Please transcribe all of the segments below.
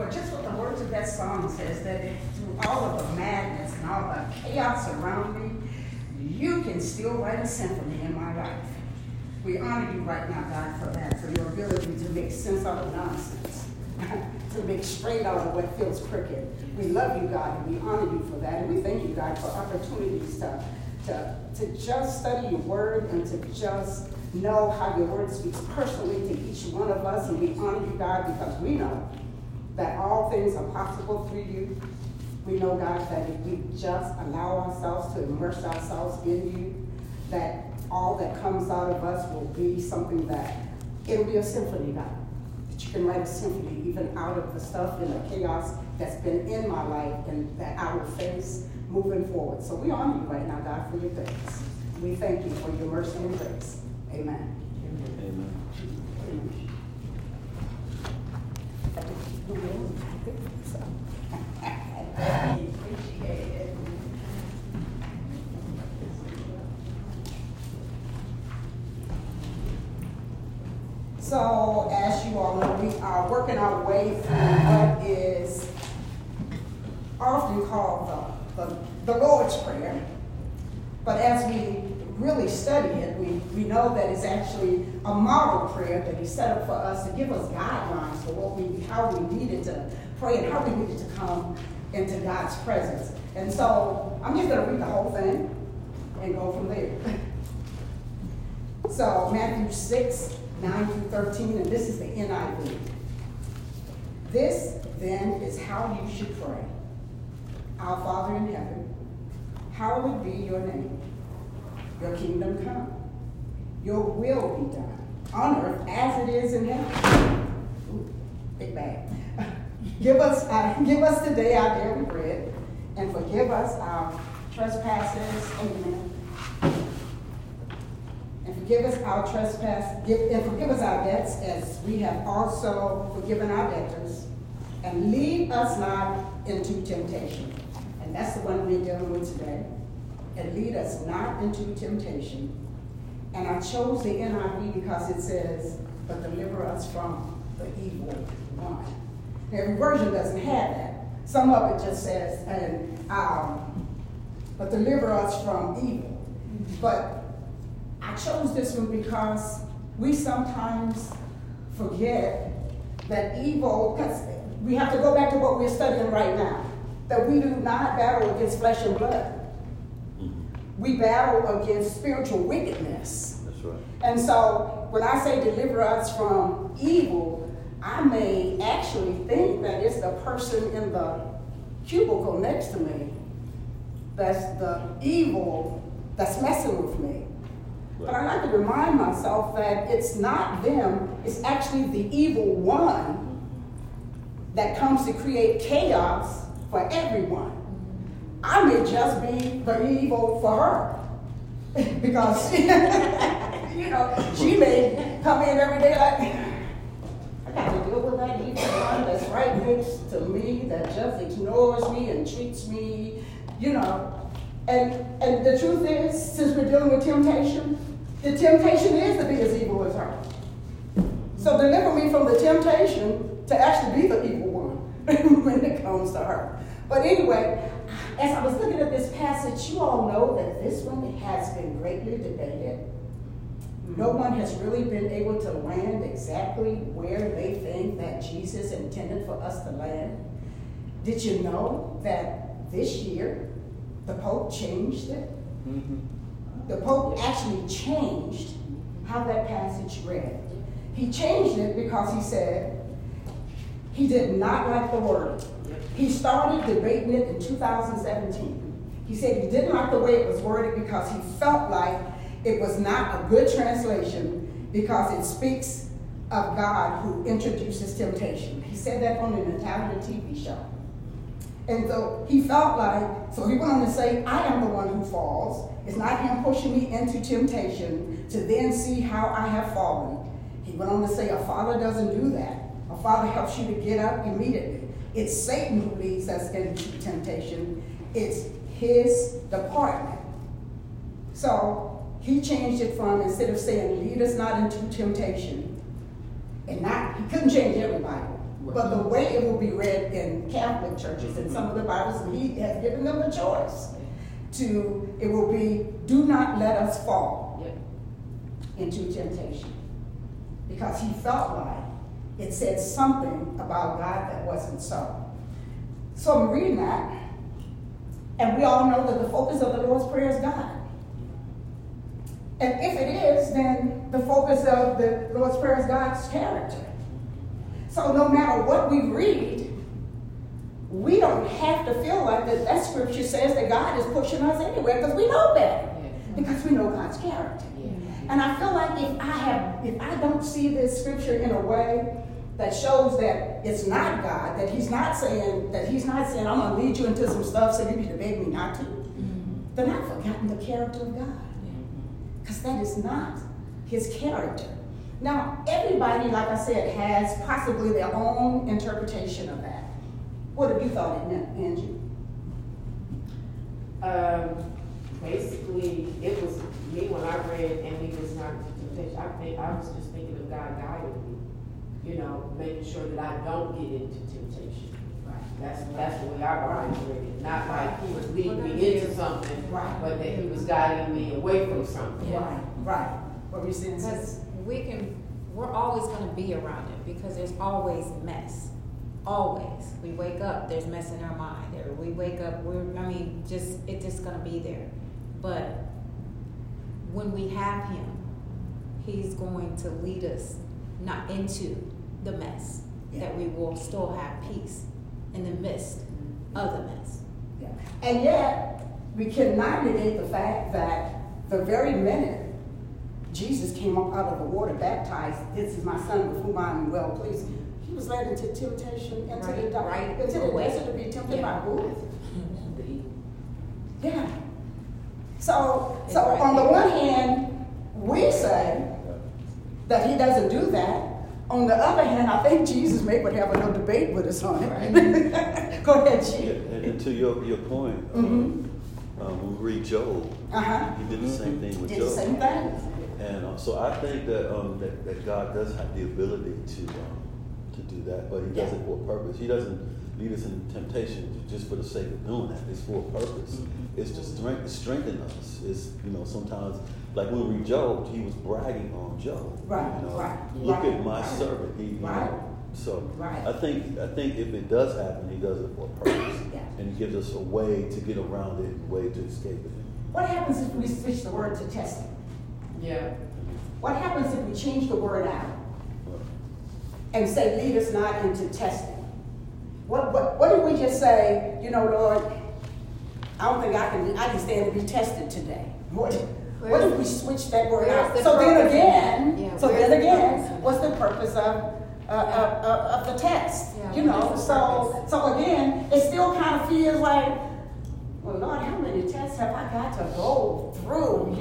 for just what the words of that song says, that through all of the madness and all the chaos around me, you can still write a symphony in my life. We honor you right now, God, for that, for your ability to make sense out of nonsense, to make straight out of what feels crooked. We love you, God, and we honor you for that. And we thank you, God, for opportunities to just study your word and to just know how your word speaks personally to each one of us. And we honor you, God, because we know that all things are possible through you. We know, God, that if we just allow ourselves to immerse ourselves in you, that all that comes out of us will be something that, it'll be a symphony, God. That you can write a symphony even out of the stuff and the chaos that's been in my life and that I will face moving forward. So we honor you right now, God, for your grace. We thank you for your mercy and grace. Amen. Amen. So, as you all know, we are working our way through what is often called the Lord's Prayer. But as we really study it, we know that it's actually a model prayer that he set up for us to give us guidelines for how we needed to pray and how we needed to come into God's presence. And so I'm just going to read the whole thing and go from there. So Matthew 6, 9 through 13, and this is the NIV. This, then, is how you should pray. Our Father in heaven, hallowed be your name. Your kingdom come. Your will be done on earth as it is in heaven. Ooh, big bag. Give us today our daily bread, and forgive us our trespasses. Amen. And forgive us our and forgive us our debts as we have also forgiven our debtors. And lead us not into temptation. And that's the one we're dealing with today. And lead us not into temptation. And I chose the NIV because it says, but deliver us from the evil one. Every version doesn't have that. Some of it just says, but deliver us from evil. But I chose this one because we sometimes forget that evil, because we have to go back to what we're studying right now, that we do not battle against flesh and blood. We battle against spiritual wickedness. That's right. And so when I say deliver us from evil, I may actually think that it's the person in the cubicle next to me that's the evil that's messing with me. Right. But I like to remind myself that it's not them, it's actually the evil one that comes to create chaos for everyone. I may just be the evil for her because she may come in every day like, I got to deal with that evil one that's right next to me that just ignores me and treats me, And the truth is, since we're dealing with temptation, the temptation is to be as evil as her. So deliver me from the temptation to actually be the evil one when it comes to her. But anyway, as I was looking at this passage, you all know that this one has been greatly debated. No one has really been able to land exactly where they think that Jesus intended for us to land. Did you know that this year the Pope changed it? Mm-hmm. The Pope actually changed how that passage read. He changed it because he said he did not like the word. He started debating it in 2017. He said he didn't like the way it was worded because he felt like it was not a good translation because it speaks of God who introduces temptation. He said that on an Italian TV show. And so he felt like, so he went on to say, I am the one who falls. It's not him pushing me into temptation to then see how I have fallen. He went on to say, a father doesn't do that. A father helps you to get up immediately. It's Satan who leads us into temptation. It's his department. So he changed it from, instead of saying, lead us not into temptation, and he couldn't change every Bible, But the way it will be read in Catholic churches and some of the Bibles, he has given them a choice. It will be, do not let us fall into temptation. Because he felt like it said something about God that wasn't so. So I'm reading that, and we all know that the focus of the Lord's Prayer is God. And if it is, then the focus of the Lord's Prayer is God's character. So no matter what we read, we don't have to feel like that scripture says that God is pushing us anywhere, because we know better. Because we know God's character. And I feel like if I don't see this scripture in a way that shows that it's not God, that he's not saying, I'm going to lead you into some stuff so you need to beg me not to, then I've forgotten the character of God. Because that is not his character. Now, everybody, like I said, has possibly their own interpretation of that. What have you thought it meant, Angie? Basically, it was me when I read, and he was not into temptation. I was just thinking of God guiding me, making sure that I don't get into temptation. Right. That's the way I always read it. Not like he was leading me into something, but that he was guiding me away from something. Yeah. Right. What were you saying? Because we're always going to be around it, because there's always mess. Always. We wake up, there's mess in our mind. Or we wake up, it's just going to be there. But when we have him, he's going to lead us not into the mess, that we will still have peace in the midst of the mess. Yeah. And yet, we cannot negate the fact that the very minute Jesus came up out of the water baptized, this is my son with whom I am well pleased, he was led into temptation, into the desert to be tempted by who? Yeah. So on the one hand, we say that he doesn't do that. On the other hand, I think Jesus would have a little debate with us on it. Go ahead, Chief. And to your point, when we read Job, he did the same thing with Job. Did the same thing. And so I think that God does have the ability to do that, but he does it for a purpose. He doesn't lead us in temptation just for the sake of doing that. It's for a purpose. It's to strengthen us. It's, sometimes, like when we read Job, he was bragging on Job. Look at my servant. I think if it does happen, he does it for a purpose. And he gives us a way to get around it, a way to escape it. What happens if we switch the word to testing? Yeah. What happens if we change the word out and say, lead us not into testing? What if we just say, Lord, I don't think I can stand to be tested today. What if we switch that word out? So then again, what's the purpose of the test? So again, it still kind of feels like, well, Lord, how many tests have I got to go through?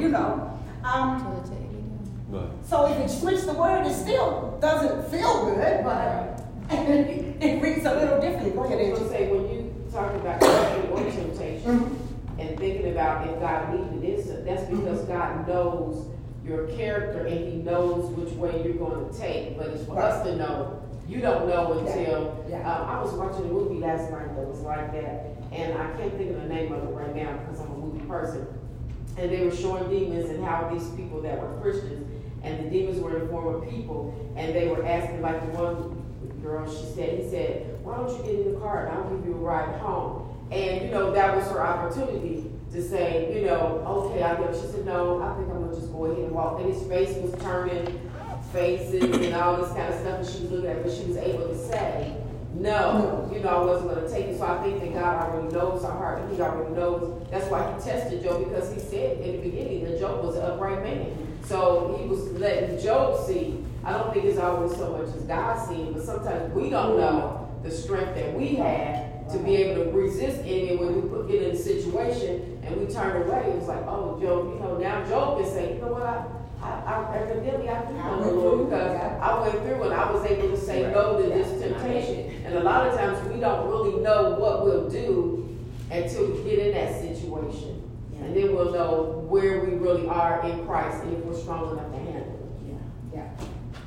So if you switch the word, it still doesn't feel good, but it reads a little different. Go ahead, I was going to say, when you talk about testing or temptation and thinking about if God leading it, that's because God knows your character and he knows which way you're going to take. But it's for us to know. You don't know until I was watching a movie last night that was like that, and I can't think of the name of it right now because I'm a movie person. And they were showing demons and how these people that were Christians, and the demons were in the form of people, and they were asking, like the one girl, he said, why don't you get in the car and I'll give you a ride home? And, that was her opportunity to say, okay, I guess. She said, no, I think I'm going to just go ahead and walk. And his face was turning, faces and all this kind of stuff, and she was looking at it, but she was able to say, no, I wasn't going to take it. So I think that God already knows our heart, and he already knows. That's why he tested Job, because he said in the beginning that Job was an upright man. So he was letting Job see. I don't think it's always so much as God seeing, but sometimes we don't know the strength that we have to be able to resist enemy when we get in a situation and we turn away. It was like, oh, Job, now Job is saying, you know what, I evidently I do know the Lord, because I went through and I was able to say no to this temptation. And a lot of times we don't really know what we'll do until we get in that situation. And then we'll know where we really are in Christ and if we're strong enough to handle it.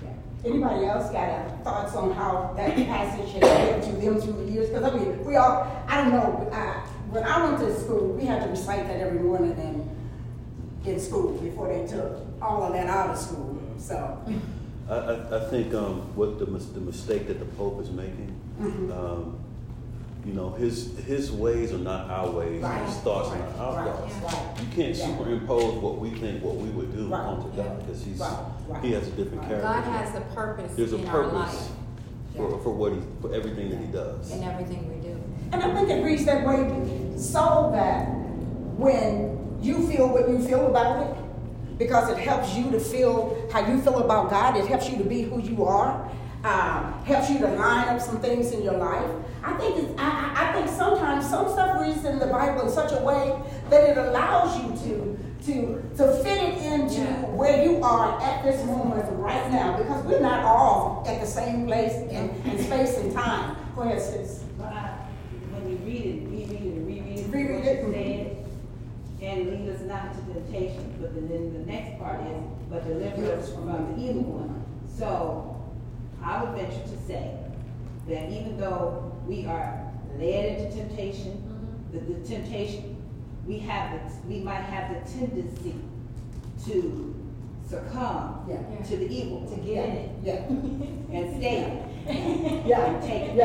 Anybody else got thoughts on how that passage has helped you them through the years? Because I mean, we all, I don't know, when I went to school, we had to recite that every morning in school before they took all of that out of school. So I think what the mistake that the Pope is making, you know, his ways are not our ways, and his thoughts are not our thoughts. Right. You can't superimpose what we think, what we would do onto God, because he has a different character. God has a purpose There's a in our life. purpose for everything that he does. In everything we do. And I think it reads that way so that when you feel what you feel about it, because it helps you to feel how you feel about God, it helps you to be who you are, helps you to line up some things in your life. I think sometimes some stuff reads in the Bible in such a way that it allows you to fit it into where you are at this moment right now, because we're not all at the same place in space and time. Go ahead, sis. When you read it, reread it, and lead us not to temptation. But then the next part is, but deliver us from the evil one. So I would venture to say that even though we are led into temptation, the temptation, we might have the tendency to succumb to the evil, to get in it, and stay in it. And take it.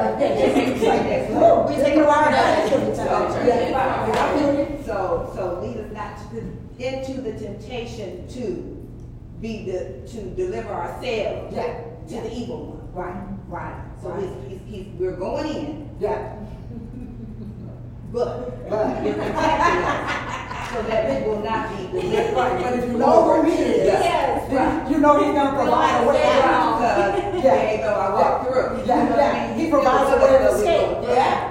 We take a lot of it. So lead us not into the temptation to deliver ourselves to the evil one. Right. So we're going in. But you're protecting us so that we will not be delivered. Right. But if you know who he is, you know he's going to provide a way out. There you go, I walk through. He provides a way of escape.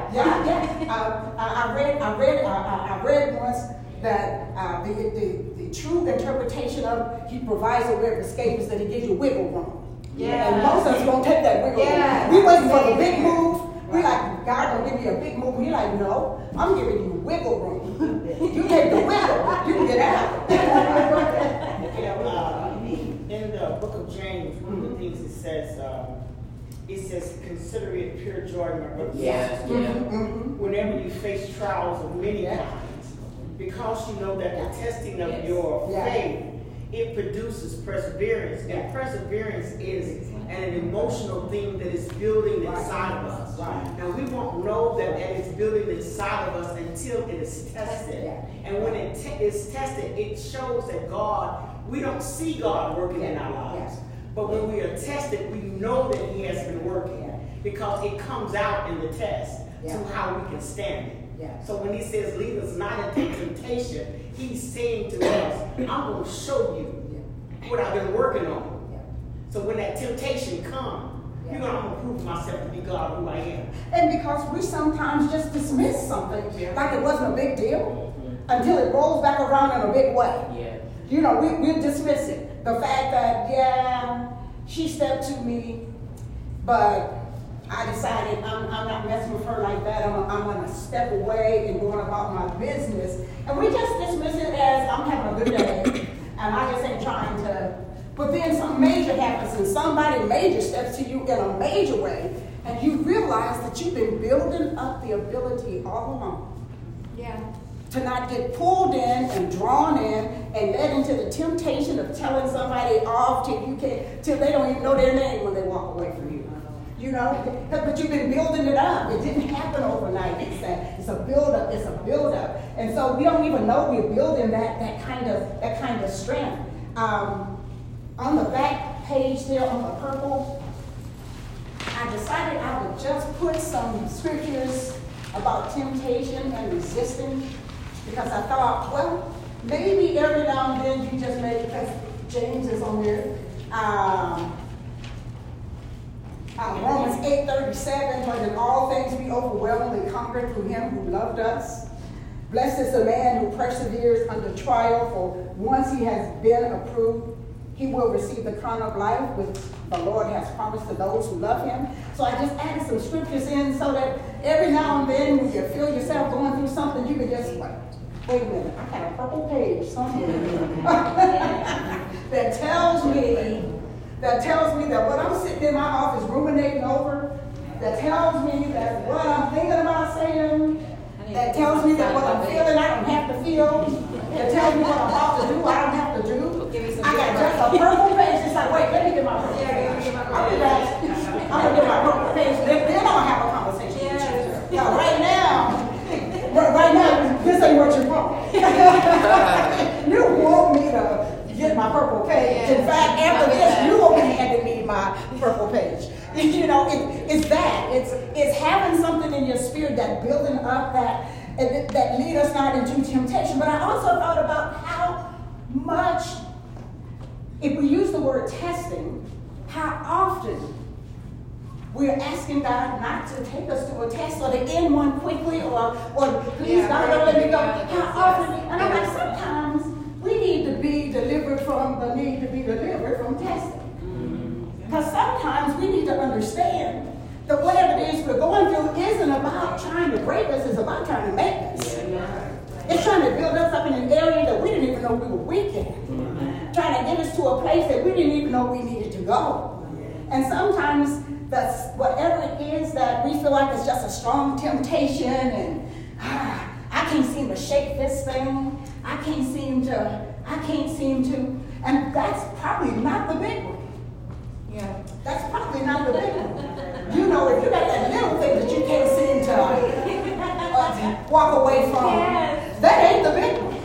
I read once that the true interpretation of he provides a way of escape is that he gives you wiggle room. And most of us won't take that wiggle room. We waiting for the big move. We like, God gonna give me a big move. He like, no, I'm giving you wiggle room. You take the wiggle, you can get out. In the book of James, one of the things it says, consider it pure joy, my brothers and sisters, whenever you face trials of many kinds, because you know that the testing of your faith, it produces perseverance, and perseverance is an emotional thing that is building inside of us. And we won't know that it's building inside of us until it is tested. And when it is tested, it shows that we don't see God working in our lives. But when we are tested, we know that he has been working, because it comes out in the test to how we can stand it. So when he says, lead us not into temptation, he's saying to us, I'm going to show you what I've been working on. So when that temptation comes, I'm going to prove myself to be God who I am. And because we sometimes just dismiss something like it wasn't a big deal until it rolls back around in a big way. You know, we dismiss it. The fact that, she stepped to me, but I decided I'm not messing with her like that. I'm going to step away and going about my business. And we just dismiss it as I'm having a good day, and I just ain't trying to. But then something major happens, and somebody major steps to you in a major way, and you realize that you've been building up the ability all along. To not get pulled in and drawn in and led into the temptation of telling somebody off till they don't even know their name when they walk away from you. You know, but you've been building it up. It didn't happen overnight. It's a build-up. It's a build-up, and so we don't even know we're building that kind of strength. On the back page there on the purple, I decided I would just put some scriptures about temptation and resisting, because I thought, well, maybe every now and then you just make, because James is on there. Romans 8:37, but in all things we overwhelmingly conquer through him who loved us. Blessed is the man who perseveres under trial, for once he has been approved, he will receive the crown of life which the Lord has promised to those who love him. So I just added some scriptures in so that every now and then when you feel yourself going through something, you can just wait a minute, I got a purple page somewhere that tells me that tells me that what I'm sitting in my office ruminating over, that tells me that what I'm thinking about saying, that tells me that what I'm feeling I don't have to feel, that tells me what I'm about to do I don't have to do. I got just a purple page. It's like, wait, let me get my purple page. I'm gonna get my purple page. Then I'll have a conversation with you. Now, right now, this ain't what you want. You want me to get my purple page. In fact, after this, you will be handing me my purple page. You know, it's that. It's having something in your spirit that building up that lead us not into temptation. But I also thought about how much, if we use the word testing, how often we're asking God not to take us to a test or to end one quickly or please God don't let me go. How often, and I'm like, sometimes we need to be delivered from the need to be delivered from testing. Because sometimes we need to understand that whatever it is we're going through isn't about trying to break us, it's about trying to make us. It's trying to build us up in an area that we didn't even know we were weak in. Trying to get us to a place that we didn't even know we needed to go. And sometimes that's whatever it is that we feel like it's just a strong temptation and I can't seem to shake this thing. I can't seem to, and that's probably not the big one. Yeah. That's probably not the big one. You know, if you got that little thing that you can't seem to walk away from, that ain't the big one.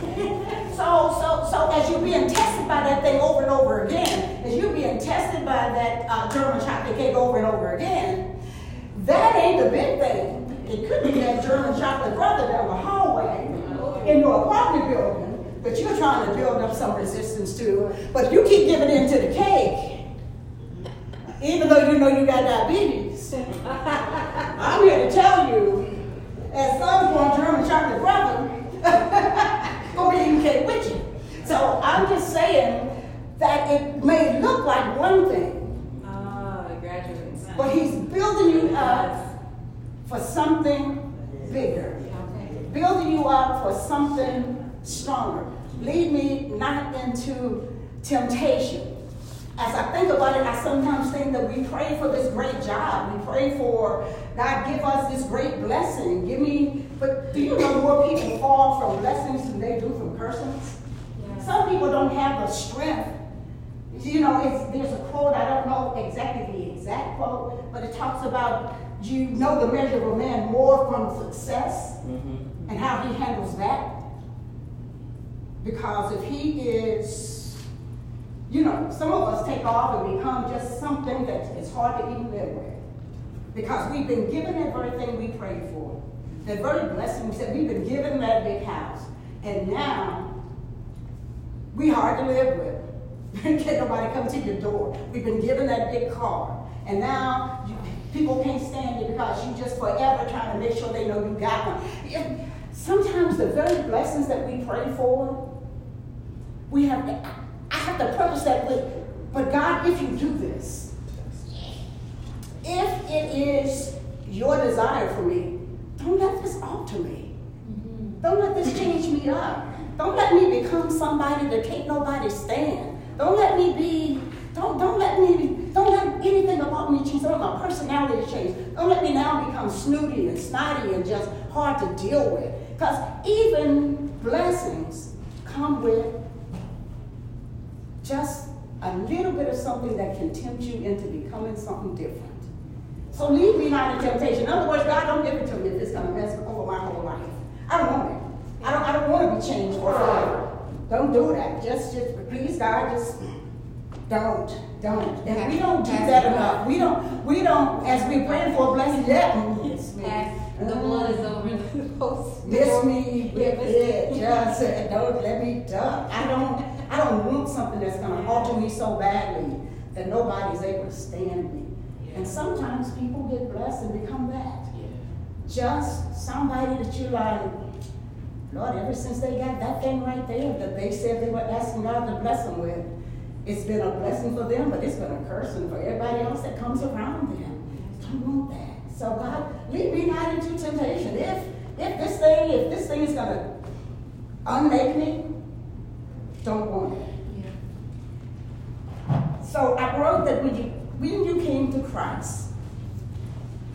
So as you're being tested by that thing over and over again, as you're being tested by that German chocolate cake over and over again, that ain't the big thing. It could be that German chocolate brother down the hallway in your apartment building that you're trying to build up some resistance to, but you keep giving in to the cake, even though you know you got diabetes. I'm here to tell you, at some point, German chocolate brother gonna be eating cake with you. So I'm just saying that it may look like one thing, Graduates. but he's building you up for something bigger. Building you up for something stronger. Lead me not into temptation. As I think about it, I sometimes think that we pray for this great job. We pray for God, give us this great blessing. But do you know more people fall from blessings than they do from cursings? Yeah. Some people don't have the strength. You know, there's a quote, I don't know exactly the exact quote, but it talks about, you know the measure of a man more from success and how he handles that. Because if he is, you know, some of us take off and become just something that is hard to even live with. Because we've been given that very thing we prayed for. That very blessing, we said we've been given that big house. And now, we hard to live with. Can't nobody come to your door. We've been given that big car. And now, people can't stand it because you just forever trying to make sure they know you got one. Sometimes the very blessings that we pray for, I have to preface that with, but God, if you do this, if it is your desire for me, don't let this alter me. Don't let this change me up. Don't let me become somebody that can't nobody stand. Don't let anything about me change. Don't let my personality change. Don't let me now become snooty and snotty and just hard to deal with. Because even blessings come with just a little bit of something that can tempt you into becoming something different. So lead me not in temptation. In other words, God, don't give it to me if it's going to mess over my whole life. I don't want it. I don't want to be changed forever. Don't do that. Just please, God, just don't. And we don't do that enough. We don't, as we pray for a blessing, miss me. The blood is over the post. Miss me with it. Just don't let me duck. I don't want something that's going to alter me so badly that nobody's able to stand me. And sometimes people get blessed and become that. Just somebody that you like, Lord, ever since they got that thing right there that they said they were asking God to bless them with, it's been a blessing for them, but it's been a cursing for everybody else that comes around them. Don't want that. So God, lead me not into temptation. If this thing is going to unmake me, don't want it. So I wrote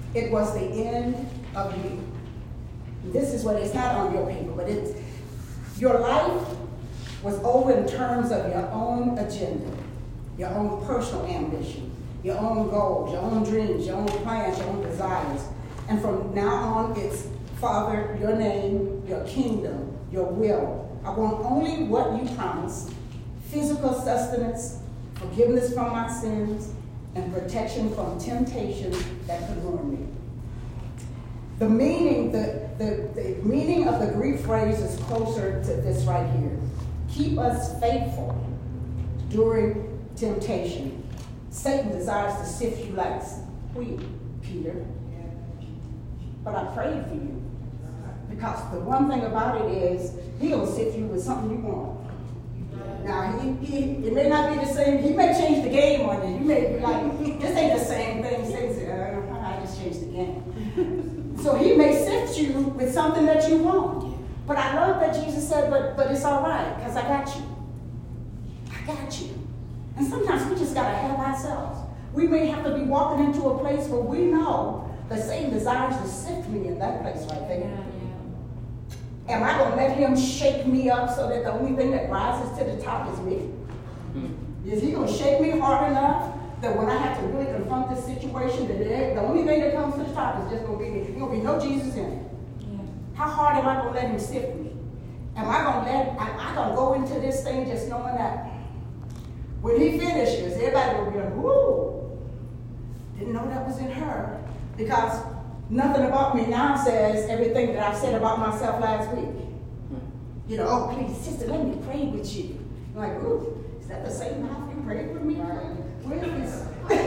It was the end of you. This is what it's not on your paper, but it's your life was over in terms of your own agenda, your own personal ambition, your own goals, your own dreams, your own plans, your own desires. And from now on, it's Father, your name, your kingdom, your will. I want only what you promised: physical sustenance, forgiveness from my sins, and protection from temptation that could ruin me. The meaning of the Greek phrase is closer to this right here. Keep us faithful during temptation. Satan desires to sift you like wheat, Peter. But I prayed for you. Because the one thing about it is, he'll sift you with something you want. Now, it may not be the same. He may change the game on you. You may be like, this ain't the same thing. I just changed the game. So he may sift you with something that you want. But I love that Jesus said, but it's all right, because I got you. I got you. And sometimes we just got to have ourselves. We may have to be walking into a place where we know that Satan desires to sift me in that place right there. Am I going to let him shake me up so that the only thing that rises to the top is me? Is he going to shake me hard enough that when I have to really confront this situation, that the only thing that comes to the top is just going to be me? There's going to be no Jesus in it. How hard am I going to let him sift me? Am I going to go into this thing just knowing that when he finishes, everybody will be like, whoo, didn't know that was in her. Because nothing about me now says everything that I said about myself last week. You know, oh, please, sister, let me pray with you. I'm like, ooh, is that the same mouth you prayed with me? Where is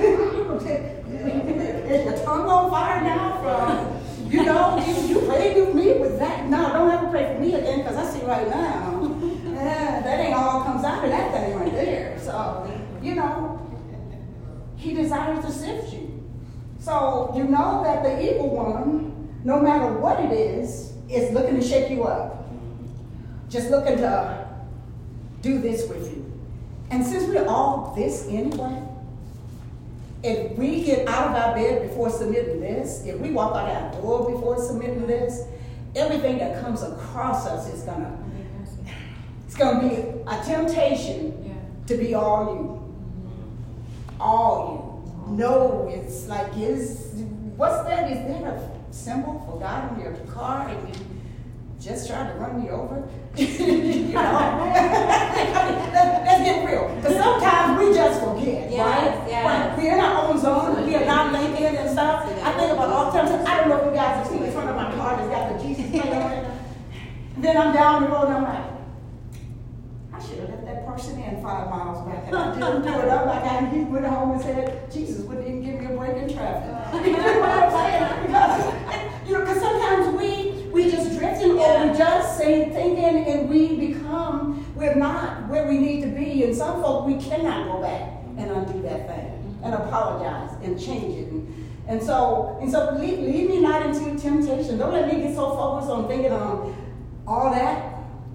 your tongue on fire now from, you know, you prayed with me with that? No, don't ever pray for me again, because I see right now, that ain't all comes out of that thing right there. So, you know, he desires to sift you. So you know that the evil one, no matter what it is looking to shake you up. Just looking to do this with you. And since we're all this anyway, if we get out of our bed before submitting this, if we walk out our door before submitting this, everything that comes across us is gonna be a temptation to be all you. All you. No, it's like, what's that? Is that a symbol for God in your car and you just trying to run me over? You know? Let's get real. Because sometimes we just forget, right? Yes. When we're in our own zone, we are not linking and stuff. I think about all the times, I don't know if you guys have seen in front of my car that's got the Jesus plate on it. And then I'm down the road and I'm like, I should have let that person in 5 miles back. And I didn't do it. I'm like, he went home and said, Jesus wouldn't even give me a break in traffic. You know what I'm saying? Because sometimes we just drifting or we just thinking and we're not where we need to be. And some folk, we cannot go back and undo that thing and apologize and change it. And so lead me not into temptation. Don't let me get so focused on thinking on all that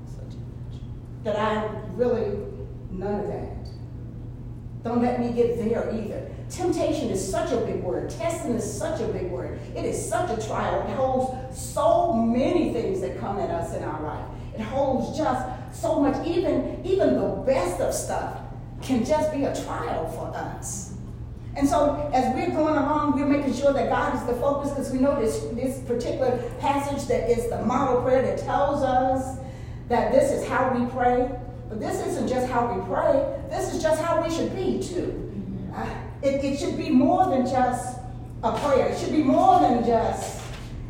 I really, none of that. Don't let me get there either. Temptation is such a big word. Testing is such a big word. It is such a trial. It holds so many things that come at us in our life. It holds just so much. Even the best of stuff can just be a trial for us. And so as we're going along, we're making sure that God is the focus, because we know this particular passage that is the model prayer that tells us that this is how we pray. But this isn't just how we pray. This is just how we should be, too. It should be more than just a prayer. It should be more than just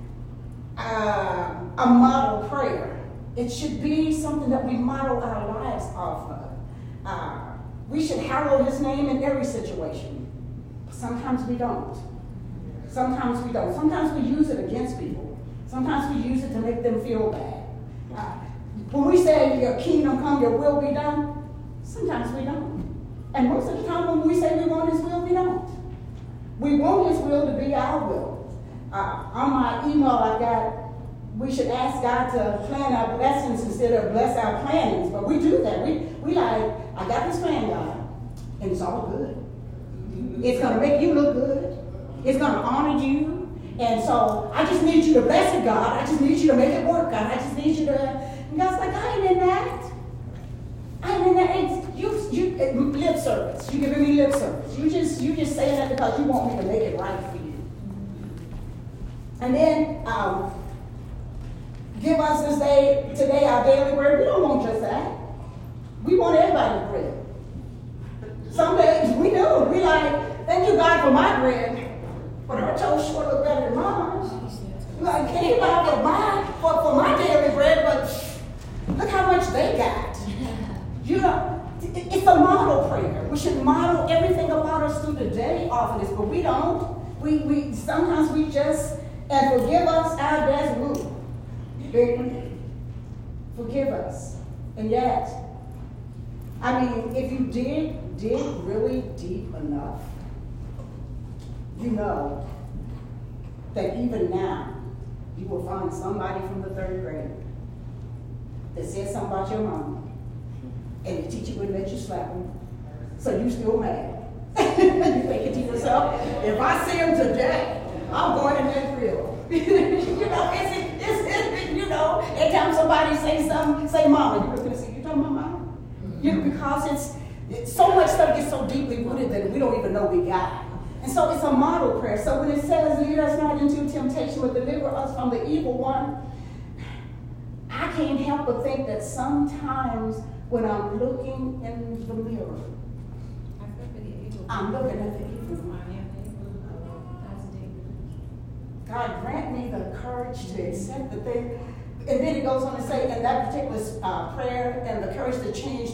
a model prayer. It should be something that we model our lives off of. We should hallow his name in every situation. Sometimes we don't. Sometimes we don't. Sometimes we use it against people. Sometimes we use it to make them feel bad. When we say your kingdom come, your will be done, sometimes we don't. And most of the time when we say we want his will, we don't. We want his will to be our will. On my email I got, we should ask God to plan our blessings instead of bless our plannings. But we do that. We like, I got this plan, God, and it's all good. It's going to make you look good. It's going to honor you. And so I just need you to bless it, God. I just need you to make it work, God. I just need you to. And God's like, I ain't in that. I ain't in that. You lip service. You giving me lip service. You just saying that because you want me to make it right for you. And then give us this day today our daily bread. We don't want just that. We want everybody's bread. Some days we do. We like, thank you God for my bread, but her toast sure look better than mine. Like, thank you God for my daily bread, but look how much they got. You know, it's a model prayer. We should model everything about us through the day off of this, but we don't. We sometimes we just, and forgive us our debts. Forgive us. And yet, I mean, if you dig really deep enough, you know that even now, you will find somebody from the 3rd grade that said something about your mama, and the teacher wouldn't let you slap him, so you still mad. You think it to yourself, if I see him today, I'm going in that grill. You know, you know, every time somebody say something, say mama, you're going to say, you talking about mama? You know, because it's so much stuff gets so deeply rooted that we don't even know we got it. And so it's a model prayer. So when it says, lead us not into temptation, but deliver us from the evil one, I can't help but think that sometimes when I'm looking in the mirror, I'm looking at the evil one. God grant me the courage to accept the thing. And then it goes on to say in that particular prayer, and the courage to change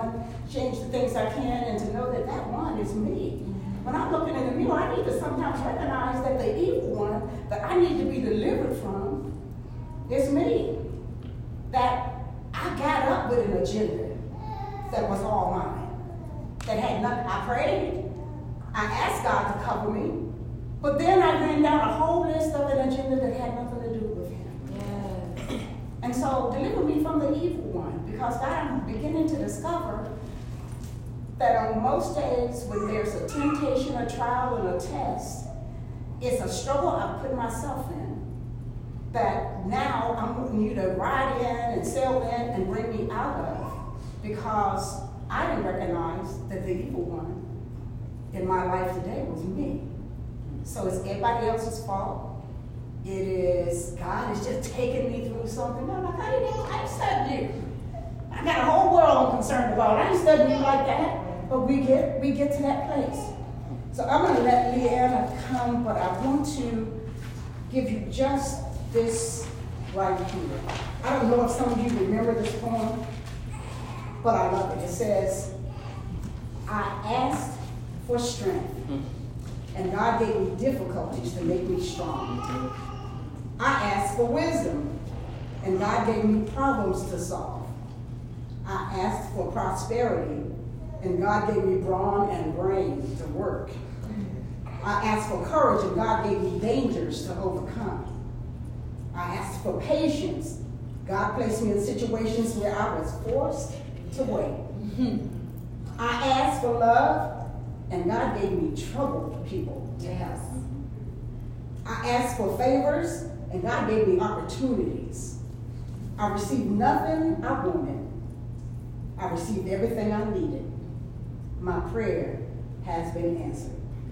the things I can, and to know that that one is me. When I'm looking in the mirror, I need to sometimes recognize that the evil one that I need to be delivered from is me. That I got up with an agenda that was all mine. That had nothing. I prayed. I asked God to cover me. But then I ran down a whole list of an agenda that had nothing to do with him. Yes. And so deliver me from the evil one. Because God, I'm beginning to discover that on most days when there's a temptation, a trial, and a test, it's a struggle I put myself in. That now I'm wanting you to ride in and sail in and bring me out of. Because I didn't recognize that the evil one in my life today was me. So it's everybody else's fault. It is God is just taking me through something. I'm like, I ain't studying you. I got a whole world I'm concerned about. I ain't studying you like that. But we get to that place. So I'm going to let Leanna come, but I want to give you just this right here. I don't know if some of you remember this poem, but I love it. It says, I asked for strength, and God gave me difficulties to make me strong. I asked for wisdom, and God gave me problems to solve. I asked for prosperity, and God gave me brawn and brain to work. I asked for courage, and God gave me dangers to overcome. I asked for patience. God placed me in situations where I was forced to wait. I asked for love, and God gave me troubled people to help. I asked for favors, and God gave me opportunities. I received nothing I wanted. I received everything I needed. My prayer has been answered.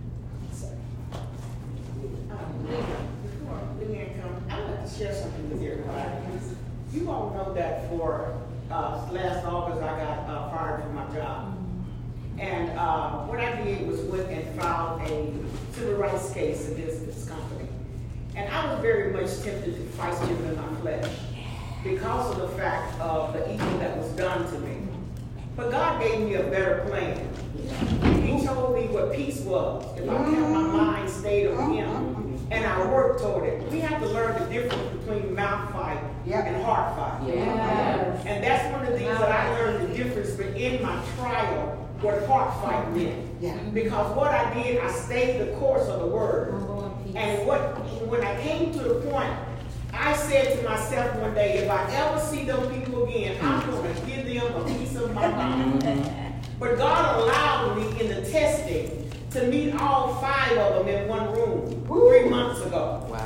Before Leanne comes, I would like to share something with everybody. You all know that for last August I got fired from my job. And what I did was went and filed a civil rights case against this company. And I was very much tempted to fight you in my flesh because of the fact of the evil that was done to me. But God gave me a better plan. He told me what peace was if I kept my mind stayed on Him, and I worked toward it. We have to learn the difference between mouth fight and heart fight. Yes. And that's one of the things that I learned the difference in my trial, what heart fight meant. Yeah. Because what I did, I stayed the course of the word. And when I came to the point, I said to myself one day, if I ever see those people again, I'm going to give them a piece of my mind. But God allowed me in the testing to meet all 5 of them in one room 3 months ago. Wow.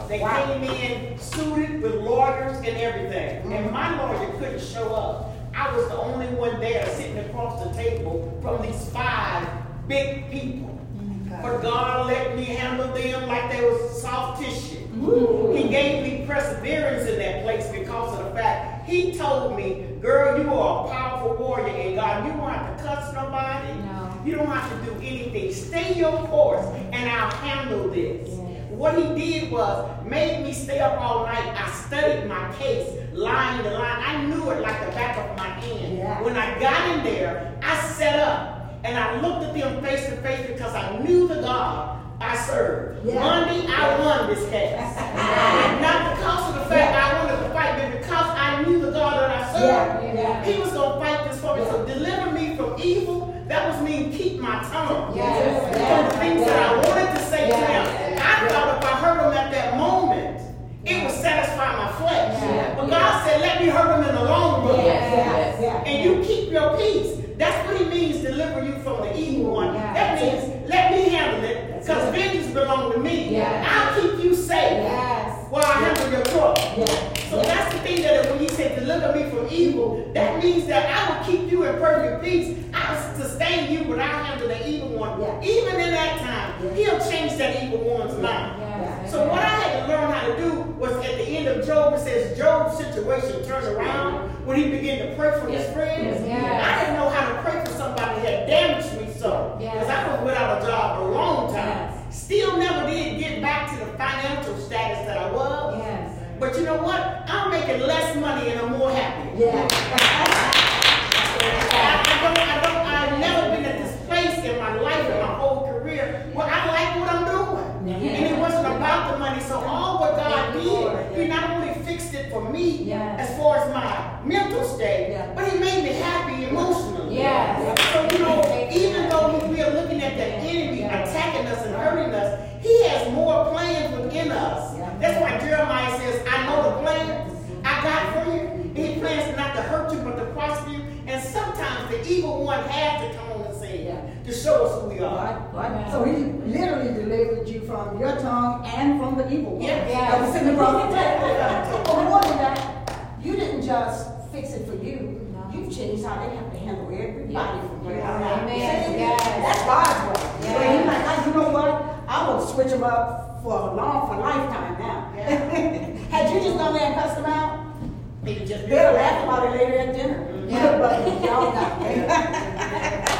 They came in suited with lawyers and everything. And my lawyer couldn't show up. I was the only one there sitting across the table from these 5 big people. But God let me handle them like they was soft tissue. He gave me perseverance in that place because of the fact He told me, girl, you are a powerful warrior in God. You don't have to cuss nobody. No. You don't have to do anything. Stay your course and I'll handle this. What He did was made me stay up all night. I studied my case, line to line. I knew it like the back of my hand. When I got in there, I sat up and I looked at them face to face because I knew the God I served. Monday, I won this case. Not because of the fact I wanted to fight, but because I knew the God that I served. He was going to fight this for me. So deliver me from evil. That was me keep my tongue. From the things that I wanted to say to them. I thought if I heard them at that moment, it would satisfy my flesh. But God said, let me hurt them in the long run. And you keep your peace. That's what He means, deliver you from the evil one. That means, let me handle it, because vengeance belongs to me. I'll keep you safe while I handle your trouble. So that's the thing that when He said, deliver me from evil, that means that I will keep you in perfect peace. I'll sustain you, but I'll handle the evil one. Even in that time, He'll change that evil one's mind. So what I had to learn how to do was at the end of Job, it says Job's situation turned around when he began to pray for his friends. I didn't know how to pray for somebody that had damaged me so. Because I was without a job a long time. Still never did get back to the financial status that I was. But you know what? I'm making less money and I'm more happy. I've never been at this place in my life, in my whole career, where I like what I'm doing. And it wasn't about the money. So all what God did, He not only fixed it for me as far as my mental state, but He made me happy emotionally. So, you know, even though we are looking at that enemy attacking us and hurting us, He has more plans within us. That's why Jeremiah says, I know the plans I got for you. He plans not to hurt you, but to prosper you. And sometimes the evil one has to come on the scene to show us who we are. So He literally delivered you from your tongue and from the evil one. That was in the wrong But more than that, you didn't just fix it for you. You've changed how they have to handle everybody from where I'm at. That's God's way. So He's like, you know what? I will switch them up for lifetime now. Had you just gone there and cussed them out, they'll laugh about it later at dinner. But y'all got it.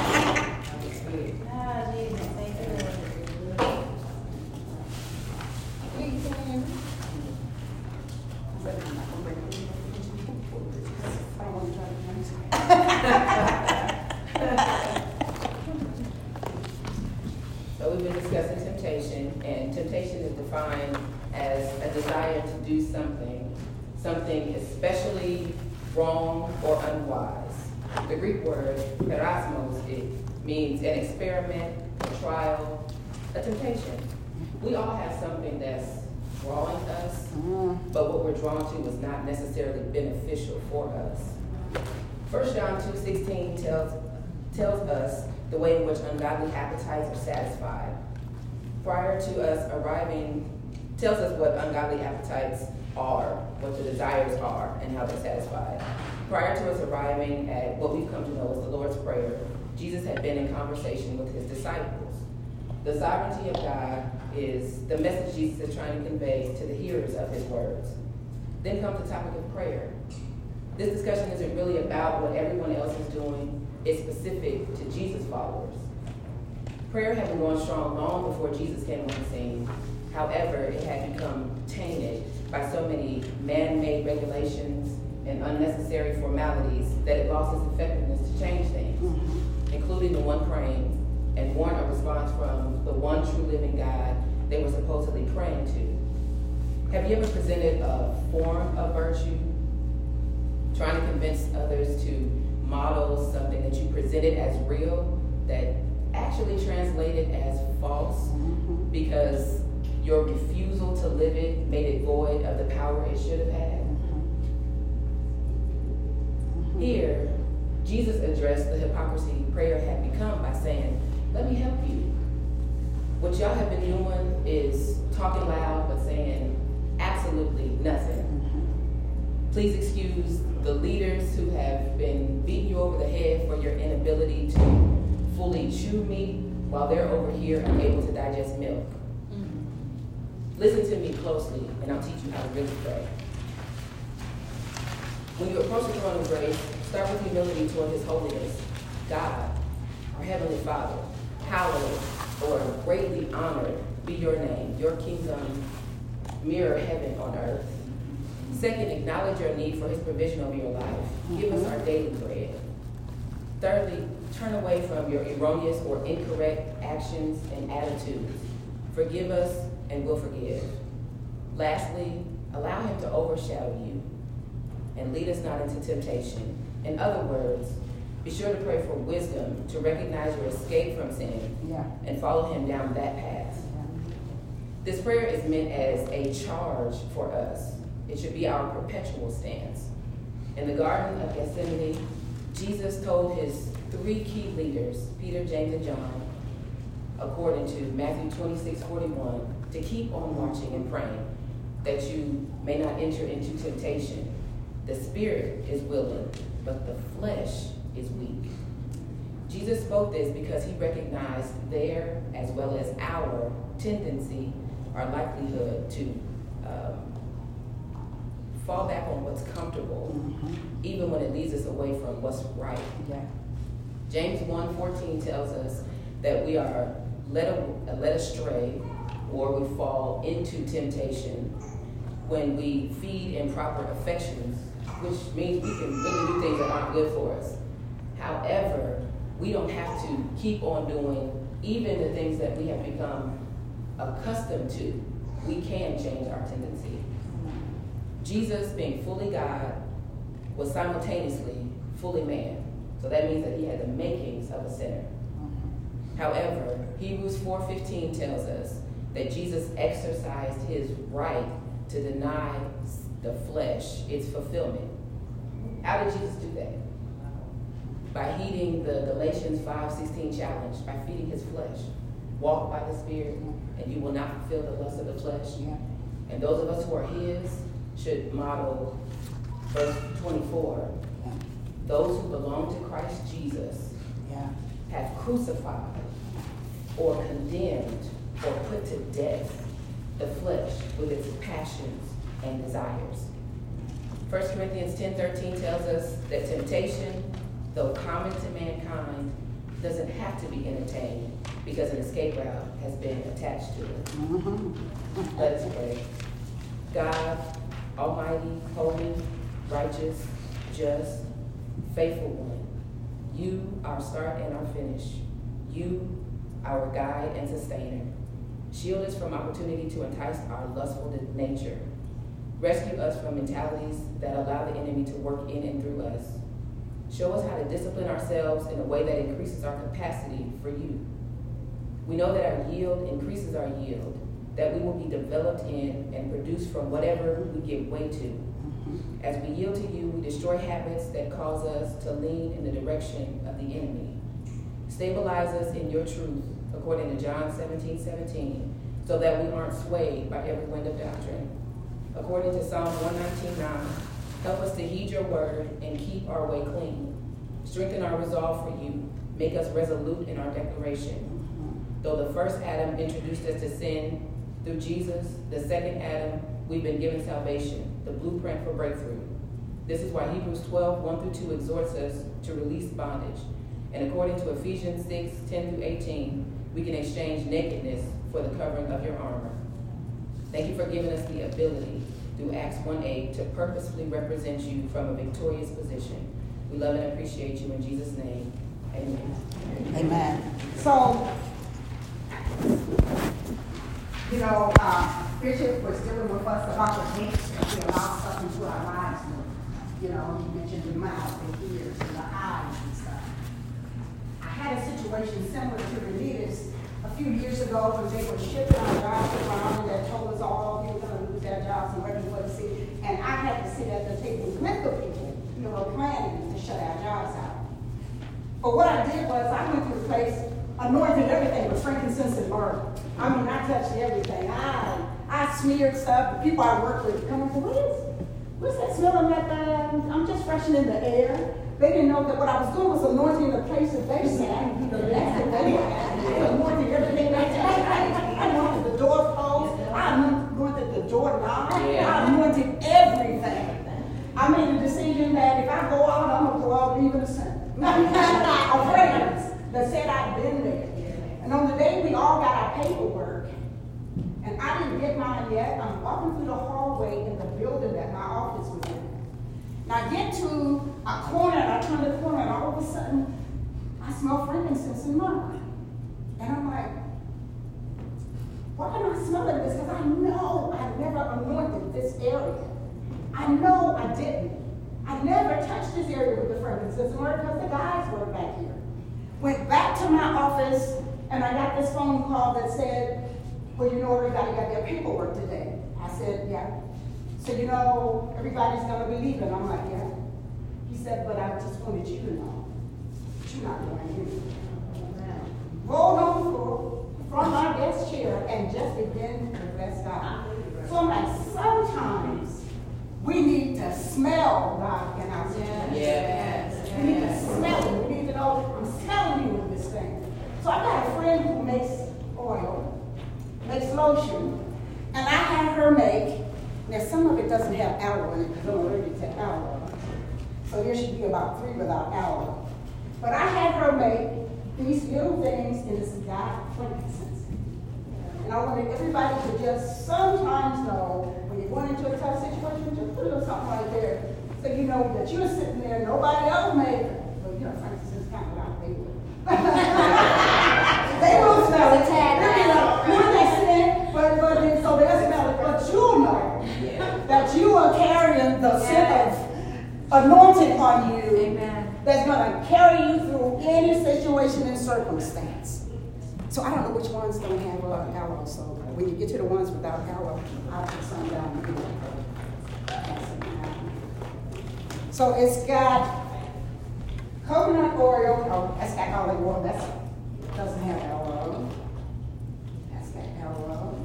So we've been discussing temptation, and temptation is defined as a desire to do something especially wrong or unwise. The Greek word erasmos, it means an experiment, a trial, a temptation. We all have something that's drawing us, but what we're drawn to is not necessarily beneficial for us. 1 John 2:16 tells us the way in which ungodly appetites are satisfied. Prior to us arriving, tells us what ungodly appetites are, what the desires are, and how they're satisfied. Prior to us arriving at what we've come to know as the Lord's Prayer, Jesus had been in conversation with His disciples. The sovereignty of God is the message Jesus is trying to convey to the hearers of His words. Then comes the topic of prayer. This discussion isn't really about what everyone else is doing. It's specific to Jesus' followers. Prayer had been going strong long before Jesus came on the scene. However, it had become tainted by so many man-made regulations and unnecessary formalities that it lost its effectiveness to change things, including the one praying and warrant a response from the one true living God they were supposedly praying to. Have you ever presented a form of virtue, trying to convince others to model something that you presented as real that actually translated as false because your refusal to live it made it void of the power it should have had? Here, Jesus addressed the hypocrisy prayer had become by saying, let me help you. What y'all have been doing is talking loud but saying nothing. Please excuse the leaders who have been beating you over the head for your inability to fully chew meat while they're over here unable to digest milk. Listen to me closely, and I'll teach you how to really pray. When you approach the throne of grace, start with humility toward His holiness. God, our Heavenly Father, hallowed or greatly honored be your name. Your kingdom mirror heaven on earth. Second, acknowledge your need for His provision over your life. Give us our daily bread. Thirdly, turn away from your erroneous or incorrect actions and attitudes. Forgive us and we'll forgive. Lastly, allow Him to overshadow you and lead us not into temptation. In other words, be sure to pray for wisdom to recognize your escape from sin and follow Him down that path. This prayer is meant as a charge for us. It should be our perpetual stance. In the Garden of Gethsemane, Jesus told His 3 key leaders, Peter, James, and John, according to Matthew 26:41, to keep on watching and praying, that you may not enter into temptation. The spirit is willing, but the flesh is weak. Jesus spoke this because He recognized their, as well as our, tendency or likelihood to fall back on what's comfortable, even when it leads us away from what's right. James 1:14 tells us that we are led astray, or we fall into temptation when we feed improper affections, which means we can really do things that aren't good for us. However, we don't have to keep on doing even the things that we have become accustomed to. We can change our tendency. Jesus, being fully God, was simultaneously fully man. So that means that He had the makings of a sinner. However, Hebrews 4:15 tells us that Jesus exercised His right to deny the flesh its fulfillment. How did Jesus do that? By heeding the Galatians 5:16 challenge, by feeding His flesh. Walk by the Spirit, and you will not fulfill the lust of the flesh. And those of us who are His should model verse 24. Those who belong to Christ Jesus have crucified or condemned or put to death the flesh with its passions and desires. 1 Corinthians 10:13 tells us that temptation, though common to mankind, doesn't have to be entertained because an escape route has been attached to it. Let us pray. God, Almighty, holy, righteous, just, faithful one, You, our start and our finish. You, our guide and sustainer. Shield us from opportunity to entice our lustful nature. Rescue us from mentalities that allow the enemy to work in and through us. Show us how to discipline ourselves in a way that increases our capacity for You. We know that our yield increases our yield, that we will be developed in and produced from whatever we give way to. As we yield to You, we destroy habits that cause us to lean in the direction of the enemy. Stabilize us in Your truth, according to John 17:17, so that we aren't swayed by every wind of doctrine. According to Psalm 119:9, help us to heed Your word and keep our way clean. Strengthen our resolve for You. Make us resolute in our declaration. Though the first Adam introduced us to sin, through Jesus, the second Adam, we've been given salvation, the blueprint for breakthrough. This is why Hebrews 12:1-2 exhorts us to release bondage. And according to Ephesians 6:10-18, we can exchange nakedness for the covering of Your armor. Thank You for giving us the ability, through Acts 1:8, to purposefully represent You from a victorious position. We love and appreciate You in Jesus' name. Amen. Amen. So, Bishop was dealing with us about the things that we allow stuff into our lives. You mentioned the mouth, the ears, and the eyes and stuff. I had a situation similar to Renita's a few years ago when they were shipping our jobs around and they told us all we were going to lose their jobs and where we were to see. And I had to sit at the table with the people, planning to shut our jobs out. But what I did was I went to the place, anointed everything with frankincense and myrrh. I touched everything. I I smeared stuff. The people I work with come and say, what's that smelling like? I'm just freshening the air. They didn't know that what I was doing was anointing the places they sat. The last that they were anointing everything they had. I anointed the doorpost. I anointed the doorknob. I anointed everything. I made a decision that if I go out, I'm going to go out even a sin. A fragrance that said I'd been there. And on the day we all got our paperwork, and I didn't get mine yet, I'm walking through the hallway in the building that my office was in. And I get to a corner, and I turn the corner, and all of a sudden, I smell frankincense in mine. And I'm like, why am I smelling this? Because I know I never anointed this area. I know I didn't. I never touched this area with the frankincense because the guys were back here. Went back to my office, and I got this phone call that said, well, you know, everybody got their paperwork today. I said, yeah. So, you know, everybody's going to be leaving. I'm like, yeah. He said, but I just wanted you to know that you're not going anywhere. Rolled on the floor from my desk chair and just began to bless God. So I'm like, sometimes we need to smell God in our situation. Yes. We need to smell it. We need to know, I'm smelling you with this thing. So I got a friend who makes oil, makes lotion, and I had her make, now some of it doesn't have aloe in it because I'm allergic to aloe. So there should be about 3 without aloe. But I had her make these little things in this God frankincense. And I wanted everybody to just sometimes know when you're going into a tough situation, just put a little something right there so you know that you're sitting there, nobody else made it. But you know, frankincense kind of loud, they will. They will smell it. When they sin, but so they'll smell it. But you'll know that you are carrying the scent of anointing on you. Amen. That's going to carry you through any situation and circumstance. So I don't know which ones don't have aloe. So when you get to the ones without aloe, I'll put some down here. So it's got coconut oil. Oh, that's got olive oil. That doesn't have aloe. That's got aloe.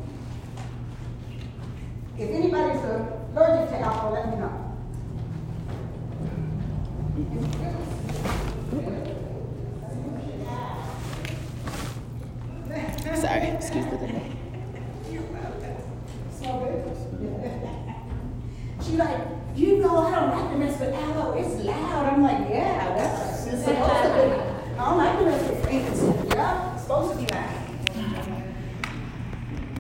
If anybody's allergic to aloe, let me know. Sorry, excuse the delay. Smell good? She like, you know, I don't like to mess with aloe. It's loud. I'm like, yeah, that's it's supposed to be. I don't like to mess with frankincense. Yeah, it's supposed to be loud.